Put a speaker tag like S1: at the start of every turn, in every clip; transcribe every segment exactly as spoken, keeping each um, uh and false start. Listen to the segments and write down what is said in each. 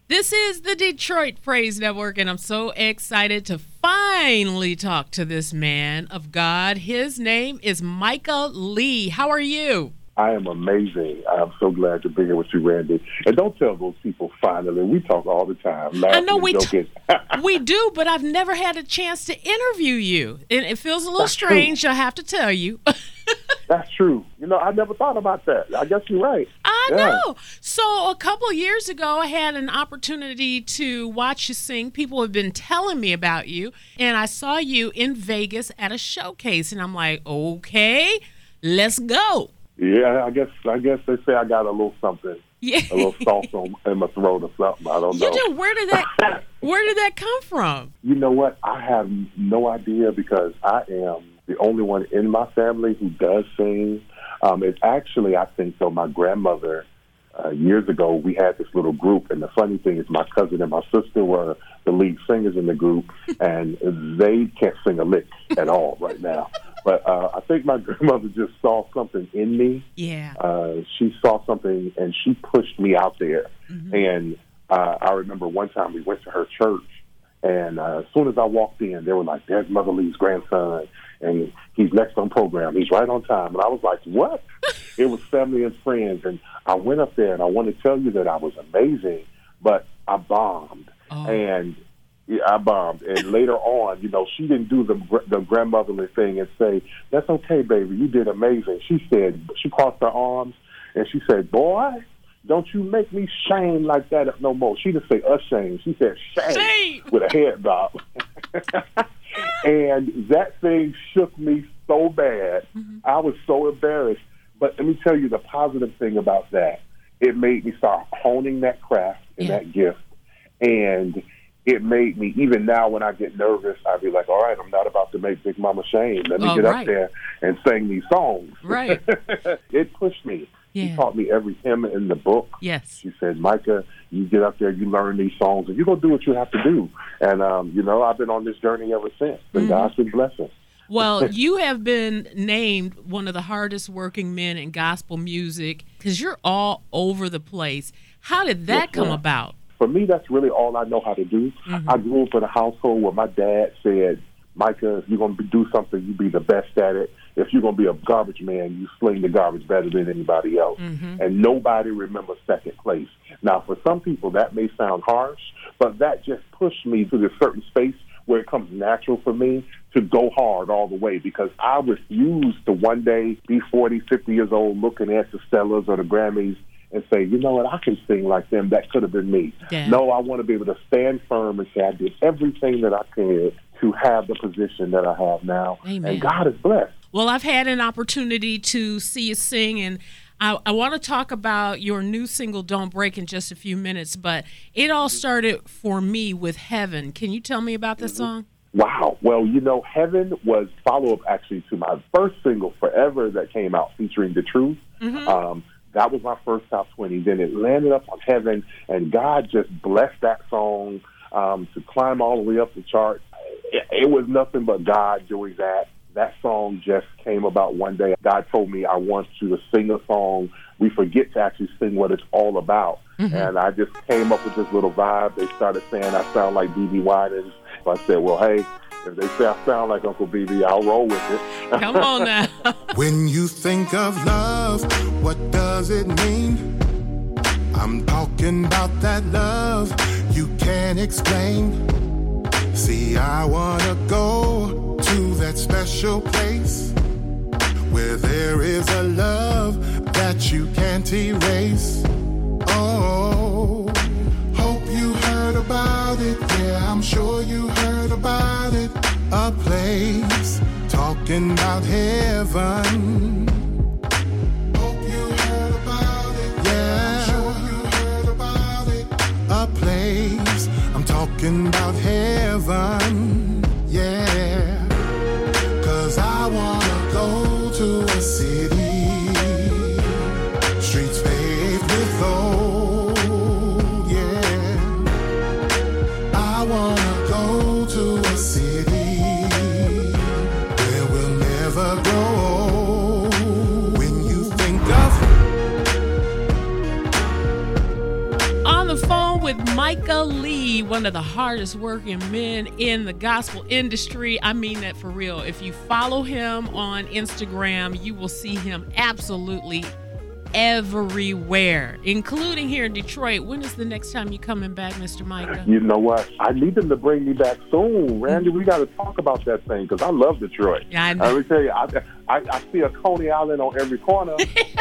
S1: This is the Detroit Praise Network, and I'm so excited to finally talk to this man of God. His name is Micah Lee. How are you?
S2: I am amazing. I'm so glad to be here with you, Randy. And don't tell those people finally. We talk all the time.
S1: I know we
S2: t-
S1: we do, but I've never had a chance to interview you. And it feels a little
S2: That's
S1: strange,
S2: true.
S1: I have to tell you.
S2: That's true. You know, I never thought about that. I guess you're right.
S1: I
S2: Yeah.
S1: know. So a couple years ago, I had an opportunity to watch you sing. People have been telling me about you. And I saw you in Vegas at a showcase. And I'm like, okay, let's go.
S2: Yeah, I guess I guess they say I got a little something,
S1: Yeah.
S2: a little sauce on, in my throat or something. I don't
S1: You
S2: know.
S1: do. Where did that Where did that come from?
S2: You know what? I have no idea because I am the only one in my family who does sing. Um, it's actually, I think so, my grandmother, uh, years ago, we had this little group. And the funny thing is my cousin and my sister were the lead singers in the group, and they can't sing a lick at all right now. But uh, I think my grandmother just saw something in me.
S1: Yeah.
S2: Uh, she saw something, and she pushed me out there. Mm-hmm. And uh, I remember one time we went to her church, and uh, as soon as I walked in, they were like, there's Mother Lee's grandson, and he's next on program. He's right on time. And I was like, what? It was family and friends. And I went up there, and I want to tell you that I was amazing, but I bombed.
S1: Oh.
S2: And yeah, I bombed. And later on, you know, she didn't do the the grandmotherly thing and say, that's okay, baby, you did amazing. She said, she crossed her arms, and she said, boy, don't you make me shame like that no more. She didn't say ashamed. She said shame,
S1: Shame.
S2: with a head bob. And that thing shook me so bad. Mm-hmm. I was so embarrassed. But let me tell you the positive thing about that. It made me start honing that craft and
S1: Yeah.
S2: that gift. And it made me, even now when I get nervous, I'd be like, all right, I'm not about to make Big Mama shame. Let me
S1: Oh,
S2: get
S1: right.
S2: up there and sing these songs.
S1: Right.
S2: It pushed me.
S1: Yeah.
S2: She taught me every hymn in the book.
S1: Yes.
S2: She said, Micah, you get up there, you learn these songs, and you're going to do what you have to do. And, um, you know, I've been on this journey ever since. And
S1: Mm-hmm.
S2: God's been blessing.
S1: Well, you have been named one of the hardest working men in gospel music because you're all over the place. How did that
S2: Yes,
S1: come
S2: ma'am.
S1: about?
S2: For me, that's really all I know how to do.
S1: Mm-hmm.
S2: I grew up in a household where my dad said, Micah, if you're going to do something, you be the best at it. If you're going to be a garbage man, you sling the garbage better than anybody else.
S1: Mm-hmm.
S2: And nobody remembers second place. Now, for some people, that may sound harsh, but that just pushed me to this certain space where it comes natural for me to go hard all the way, because I refuse to one day be forty, fifty years old looking at the Stellas or the Grammys and say, you know what, I can sing like them. That could have been me.
S1: Yeah.
S2: No, I want to be able to stand firm and say I did everything that I could to have the position that I have now.
S1: Amen.
S2: And God is blessed.
S1: Well, I've had an opportunity to see you sing, and I, I want to talk about your new single, Don't Break, in just a few minutes, but it all started for me with Heaven. Can you tell me about this
S2: Mm-hmm.
S1: song?
S2: Wow. Well, you know, Heaven was follow-up actually to my first single, Forever, that came out featuring The Truth. Mm-hmm. Um, that was my first top twenty. Then it landed up on Heaven, and God just blessed that song um, to climb all the way up the chart. It, it was nothing but God doing that. That song just came about one day. God told me, I want you to sing a song. We forget to actually sing what it's all about. Mm-hmm. And I just came up with this little vibe. They started saying I sound like B B Winans. I said, well, hey, if they say I sound like Uncle B B, I'll roll with it.
S1: Come on now.
S3: When you think of love, what does it mean? I'm talking about that love you can't explain. See, I wanna go to that special place where there is a love that you can't erase. Oh, hope you heard about it. Yeah, I'm sure you heard about it. A place talking about heaven. Hope you heard about it. Yeah, I'm sure you heard about it. A place I'm talking about heaven. Yeah, 'cause I wanna go to a city, streets paved with gold. Yeah, I wanna go to a city where we'll never grow old. When you think of
S1: On the phone with Mike Micah Lee, one of the hardest working men in the gospel industry. I mean that for real. If you follow him on Instagram, you will see him absolutely everywhere, including here in Detroit. When is the next time you coming back, Mister Micah?
S2: You know what? I need them to bring me back soon. Randy, we got to talk about that thing because I love Detroit.
S1: Yeah, I know.
S2: Let me tell you, I, I, I see a Coney Island on every corner.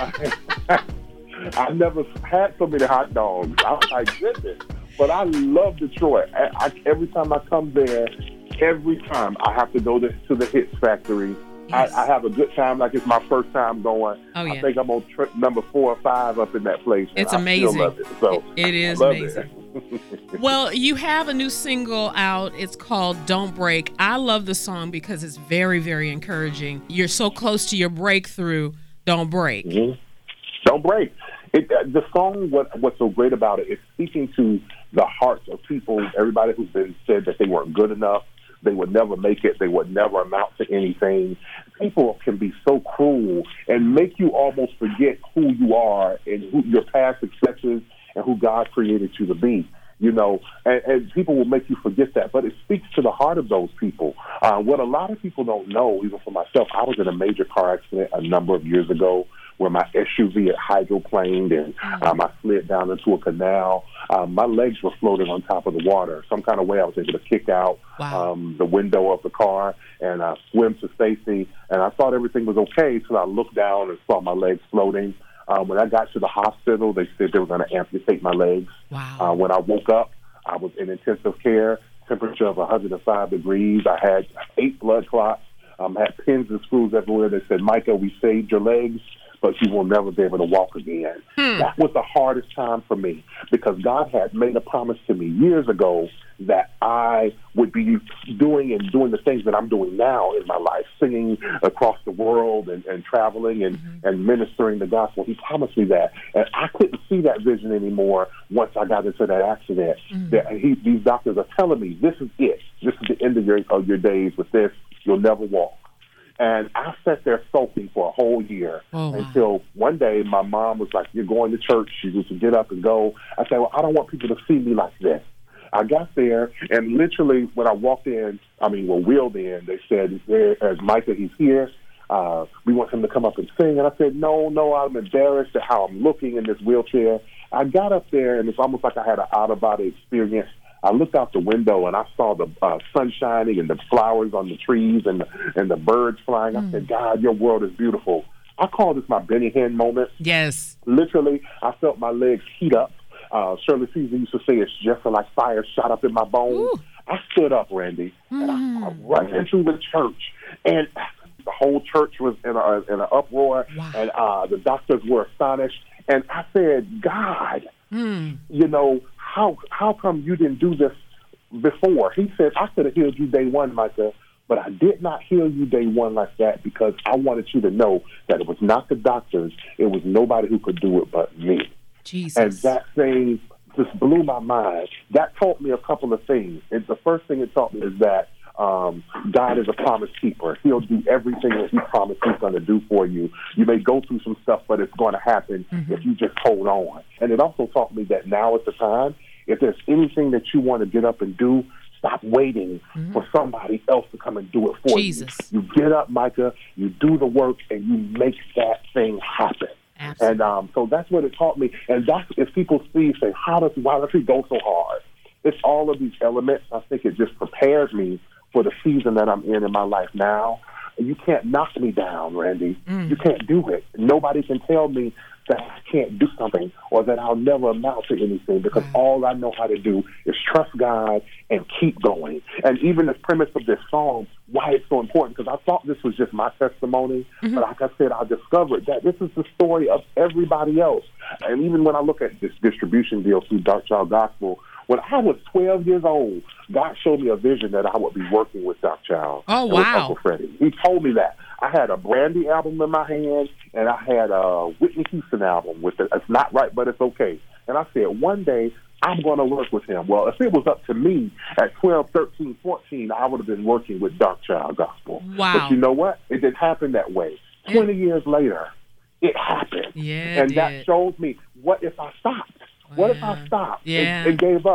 S2: I never had so many hot dogs. I was like, goodness. But I love Detroit. I, I, every time I come there, every time I have to go to, to the Hits Factory. Yes. I, I have a good time like it's my first time going.
S1: Oh, yeah.
S2: I think I'm on trip number four or five up in that place.
S1: It's
S2: I
S1: amazing.
S2: Still love it. So
S1: it is amazing. It. Well, you have a new single out. It's called Don't Break. I love the song because it's very, very encouraging. You're so close to your breakthrough. Don't break.
S2: Mm-hmm. Don't break. It, uh, the song, what, what's so great about it, is speaking to the hearts of people, everybody who's been said that they weren't good enough, they would never make it, they would never amount to anything. People can be so cruel and make you almost forget who you are and who your past successes and who God created you to be. You know, and, and people will make you forget that, but it speaks to the heart of those people. Uh, what a lot of people don't know, even for myself, I was in a major car accident a number of years ago where my S U V had hydroplaned and um, I slid down into a canal. Um, my legs were floating on top of the water. Some kind of way I was able to kick out
S1: wow.
S2: um, the window of the car and uh, swim to safety. And I thought everything was okay until I looked down and saw my legs floating. Um, when I got to the hospital, they said they were going to amputate my legs.
S1: Wow.
S2: Uh, when I woke up, I was in intensive care, temperature of one hundred five degrees. I had eight blood clots. Um, I had pins and screws everywhere. They said, Micah, we saved your legs, but you will never be able to walk again. Hmm. That was the hardest time for me because God had made a promise to me years ago that I would be doing and doing the things that I'm doing now in my life, singing across the world and, and traveling and, mm-hmm. and ministering the gospel. He promised me that. And I couldn't see that vision anymore once I got into that accident. Mm-hmm. That he, these doctors are telling me, this is it. This is the end of your, of your days with this. You'll never walk. And I sat there soaking for a whole year oh, wow. until one day my mom was like, you're going to church. You need to get up and go. I said, well, I don't want people to see me like this. I got there, and literally when I walked in, I mean, well, wheeled in, they said, as Micah, he's here. Uh, we want him to come up and sing. And I said, no, no, I'm embarrassed at how I'm looking in this wheelchair. I got up there, and it's almost like I had an out-of-body experience. I looked out the window, and I saw the uh, sun shining and the flowers on the trees and the, and the birds flying. Mm. I said, God, your world is beautiful. I call this my Benny Hinn moment.
S1: Yes.
S2: Literally, I felt my legs heat up. Uh, Shirley Caesar used to say it's just like fire shot up in my bones. Ooh. I stood up, Randy, mm. and I, I ran into the church, and the whole church was in, a, in an uproar, wow. and uh, the doctors were astonished. And I said, God, mm. you know, how how come you didn't do this before? He said, I could have healed you day one, Micah, but I did not heal you day one like that because I wanted you to know that it was not the doctors. It was nobody who could do it but me.
S1: Jesus.
S2: And that thing just blew my mind. That taught me a couple of things. And the first thing it taught me is that um, God is a promise keeper. He'll do everything that he promised he's going to do for you. You may go through some stuff, but it's going to happen mm-hmm. if you just hold on. And it also taught me that now is the time. If there's anything that you want to get up and do, stop waiting mm-hmm. for somebody else to come and do it for
S1: Jesus.
S2: you. You get up, Micah, you do the work, and you make that thing happen.
S1: Absolutely.
S2: And um, so that's what it taught me. And that's if people see, say, how does, why does he go so hard? It's all of these elements. I think it just prepares me for the season that I'm in in my life now. You can't knock me down, Randy. Mm. You can't do it. Nobody can tell me that I can't do something or that I'll never amount to anything because right. all I know how to do is trust God and keep going. And even the premise of this song, why it's so important, because I thought this was just my testimony, mm-hmm. but like I said, I discovered that this is the story of everybody else. And even when I look at this distribution deal through Darkchild Gospel, when I was twelve years old, God showed me a vision that I would be working with Darkchild.
S1: Oh, wow.
S2: With Uncle Freddie. He told me that. I had a Brandy album in my hand, and I had a Whitney Houston album with it. It's not right, but it's okay. And I said, one day, I'm going to work with him. Well, if it was up to me at twelve, thirteen, fourteen, I would have been working with Darkchild Gospel.
S1: Wow.
S2: But you know what? It didn't happen that way. Yeah. twenty years later, it happened.
S1: Yeah,
S2: and
S1: it
S2: that
S1: did.
S2: shows me, what if I stopped? Wow. What if I stopped
S1: yeah.
S2: and, and gave up?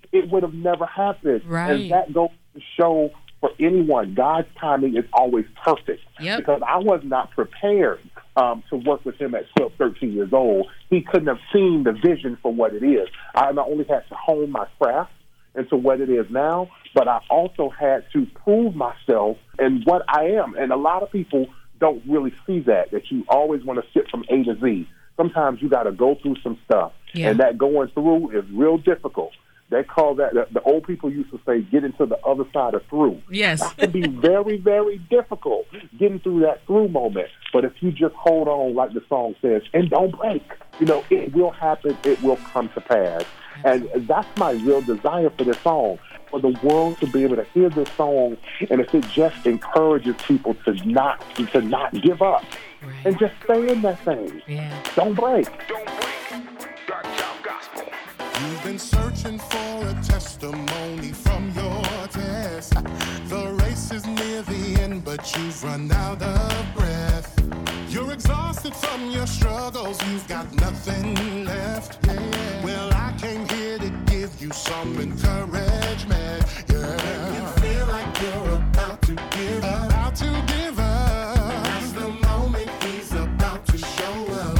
S2: it would have never happened.
S1: Right.
S2: And that goes to show for anyone, God's timing is always perfect.
S1: Yep.
S2: Because I was not prepared um, to work with him at twelve, thirteen years old. He couldn't have seen the vision for what it is. I not only had to hone my craft into what it is now, but I also had to prove myself and what I am. And a lot of people don't really see that, that you always want to sit from A to Z. Sometimes you got to go through some stuff,
S1: yeah.
S2: and that going through is real difficult. They call that, the, the old people used to say, getting to the other side of through.
S1: Yes.
S2: That can be very, very difficult, getting through that through moment. But if you just hold on, like the song says, and don't break, you know, it will happen, it will come to pass. And that's my real desire for this song, for the world to be able to hear this song, and if it just encourages people to not to not give up,
S1: right.
S2: and just stay in that thing.
S1: Yeah.
S2: Don't break.
S3: Don't break. Dark Child Gospel. You've been searching for a testimony from your test. The race is near the end, but you've run out of breath. You're exhausted from your struggles, you've got nothing left. Yeah. Well, I came here to give you some encouragement. Yeah. You feel like you're about to give up. About to give up. That's the moment he's about to show up.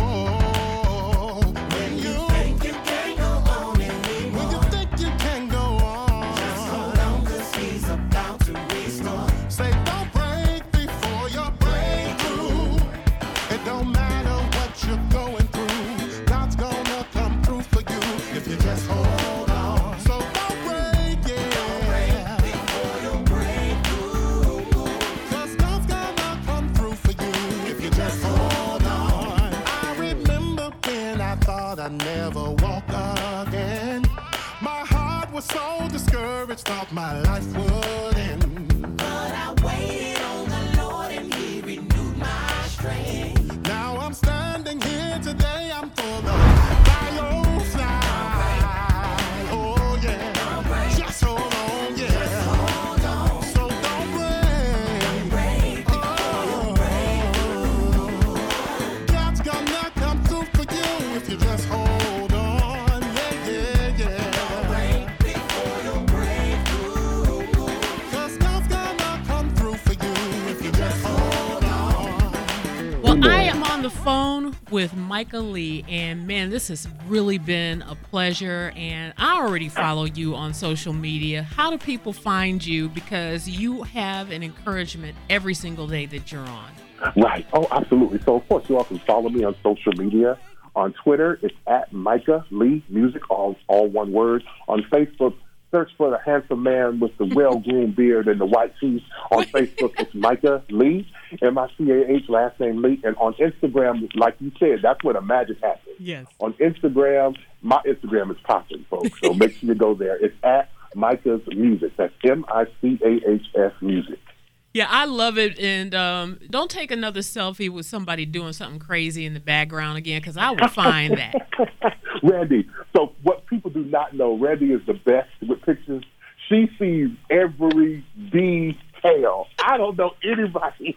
S3: Oh, when you think you can't go on anymore. When you think you can't go on. Just hold on, 'cause he's about to restore. Say, don't break before your breakthrough. It don't matter what you're going through. God's gonna come through for you if you just hold on. So don't break, yeah. Don't break before you break through. 'Cause God's gonna come through for you if you just hold on. I remember when I thought I'd never walk again. My heart was so discouraged, thought my life would end. But I waited on the Lord and he renewed my strength. Now I'm standing here today, I'm full of fire fly. Oh yeah, just hold on, yeah. So don't break. Oh, God's gonna come through for you if you just hold on, yeah, yeah, yeah. Don't break before you break through. 'Cause God's gonna come through for you if you just hold on.
S1: Well, I am on the phone with Micah Lee, and man, this has really been a pleasure. And I already follow you on social media. How do people find you? Because you have an encouragement every single day that you're on.
S2: Right. Oh, absolutely. So, of course, you all can follow me on social media. On Twitter, it's at Micah Lee Music, all, all one word. On Facebook, search for the handsome man with the well-groomed beard and the white teeth. On Facebook, it's Micah Lee, M I C A H, last name Lee. And on Instagram, like you said, that's where the magic happens.
S1: Yes.
S2: On Instagram, my Instagram is popping, folks. So make sure you go there. It's at Micah's Music. That's M I C A H S Music.
S1: Yeah, I love it. And um, don't take another selfie with somebody doing something crazy in the background again, because I will find that.
S2: Randy, so what people do not know, Randy is the best with pictures. She sees every detail. I don't know anybody.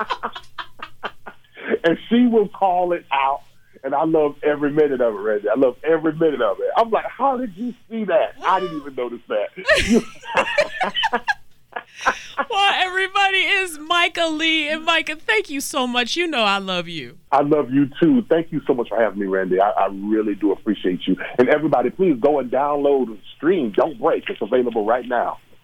S2: And she will call it out. And I love every minute of it, Randy. I love every minute of it. I'm like, how did you see that? I didn't even notice that.
S1: Well, everybody, is Micah Lee. And Micah, thank you so much. You know I love you.
S2: I love you, too. Thank you so much for having me, Randy. I, I really do appreciate you. And everybody, please go and download and stream Don't Break. It's available right now.